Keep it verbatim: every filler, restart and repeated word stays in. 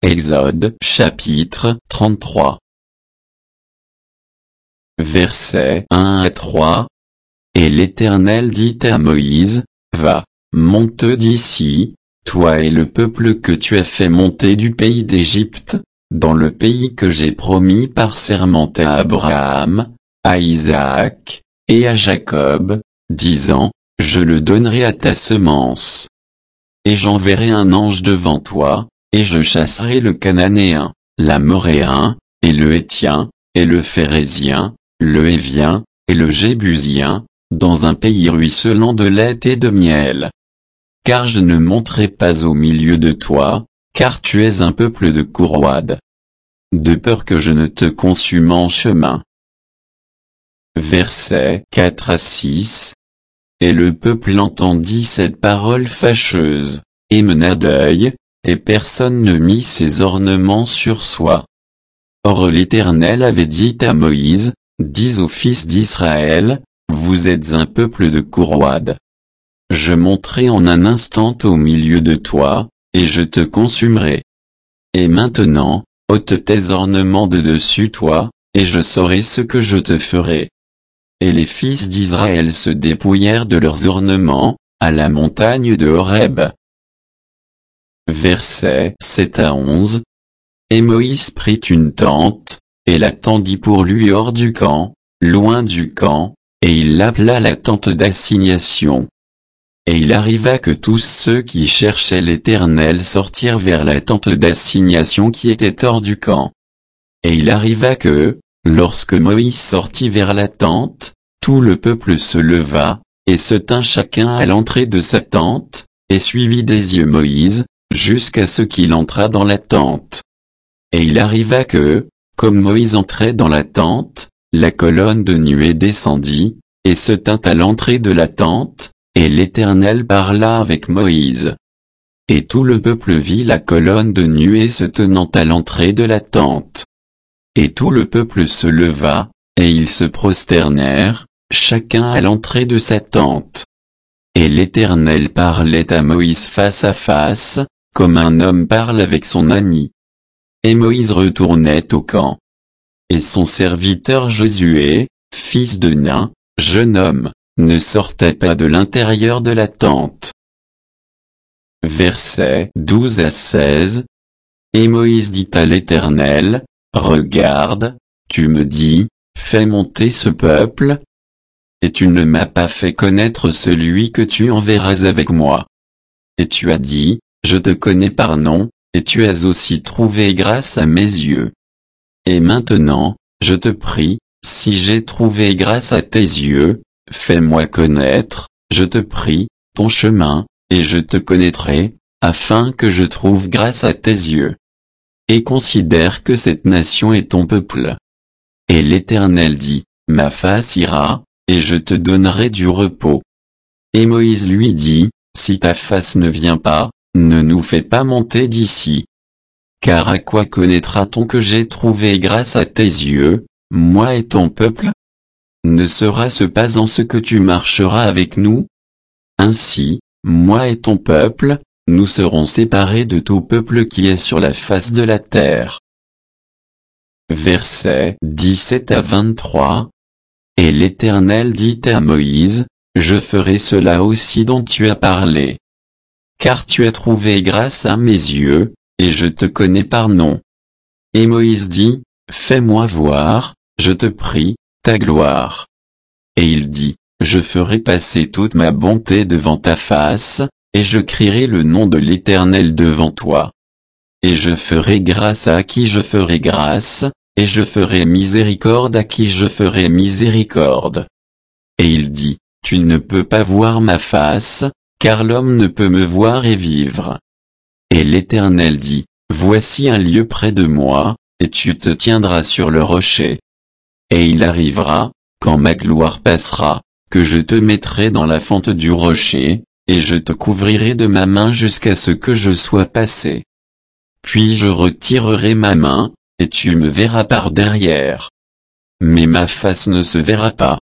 Exode chapitre trente-trois. Versets un à trois. Et l'Éternel dit à Moïse, Va, monte d'ici, toi et le peuple que tu as fait monter du pays d'Égypte, dans le pays que j'ai promis par serment à Abraham, à Isaac, et à Jacob, disant, je le donnerai à ta semence. Et j'enverrai un ange devant toi, et je chasserai le Cananéen, l'Amoréen, et le Héthien, et le Phérézien, le Hévien, et le Jébusien, dans un pays ruisselant de lait et de miel. Car je ne monterai pas au milieu de toi, car tu es un peuple de courroides. De peur que je ne te consume en chemin. Versets quatre à six. Et le peuple entendit cette parole fâcheuse, et mena deuil, et personne ne mit ses ornements sur soi. Or l'Éternel avait dit à Moïse, dis aux fils d'Israël, vous êtes un peuple de courroides. Je monterai en un instant au milieu de toi, et je te consumerai. Et maintenant, ôte tes ornements de dessus toi, et je saurai ce que je te ferai. Et les fils d'Israël se dépouillèrent de leurs ornements, à la montagne de Horeb. Versets sept à onze. Et Moïse prit une tente, et la tendit pour lui hors du camp, loin du camp, et il l'appela la tente d'assignation. Et il arriva que tous ceux qui cherchaient l'Éternel sortirent vers la tente d'assignation qui était hors du camp. Et il arriva que, lorsque Moïse sortit vers la tente, tout le peuple se leva, et se tint chacun à l'entrée de sa tente, et suivit des yeux Moïse, jusqu'à ce qu'il entrât dans la tente. Et il arriva que, comme Moïse entrait dans la tente, la colonne de nuée descendit, et se tint à l'entrée de la tente, et l'Éternel parla avec Moïse. Et tout le peuple vit la colonne de nuée se tenant à l'entrée de la tente. Et tout le peuple se leva, et ils se prosternèrent, chacun à l'entrée de sa tente. Et l'Éternel parlait à Moïse face à face, comme un homme parle avec son ami. Et Moïse retournait au camp. Et son serviteur Josué, fils de Nun, jeune homme, ne sortait pas de l'intérieur de la tente. Versets douze à seize. Et Moïse dit à l'Éternel, regarde, tu me dis, fais monter ce peuple. Et tu ne m'as pas fait connaître celui que tu enverras avec moi. Et tu as dit, je te connais par nom, et tu as aussi trouvé grâce à mes yeux. Et maintenant, je te prie, si j'ai trouvé grâce à tes yeux, fais-moi connaître, je te prie, ton chemin, et je te connaîtrai, afin que je trouve grâce à tes yeux. Et considère que cette nation est ton peuple. Et l'Éternel dit, ma face ira, et je te donnerai du repos. Et Moïse lui dit, si ta face ne vient pas, ne nous fais pas monter d'ici. Car à quoi connaîtra-t-on que j'ai trouvé grâce à tes yeux, moi et ton peuple? Ne sera-ce pas en ce que tu marcheras avec nous? Ainsi, moi et ton peuple, nous serons séparés de tout peuple qui est sur la face de la terre. Versets dix-sept à vingt-trois. Et l'Éternel dit à Moïse, je ferai cela aussi dont tu as parlé. Car tu as trouvé grâce à mes yeux, et je te connais par nom. Et Moïse dit, fais-moi voir, je te prie, ta gloire. Et il dit, je ferai passer toute ma bonté devant ta face, et je crierai le nom de l'Éternel devant toi. Et je ferai grâce à qui je ferai grâce, et je ferai miséricorde à qui je ferai miséricorde. Et il dit, tu ne peux pas voir ma face, car l'homme ne peut me voir et vivre. Et l'Éternel dit, voici un lieu près de moi, et tu te tiendras sur le rocher. Et il arrivera, quand ma gloire passera, que je te mettrai dans la fente du rocher, et je te couvrirai de ma main jusqu'à ce que je sois passé. Puis je retirerai ma main, et tu me verras par derrière. Mais ma face ne se verra pas.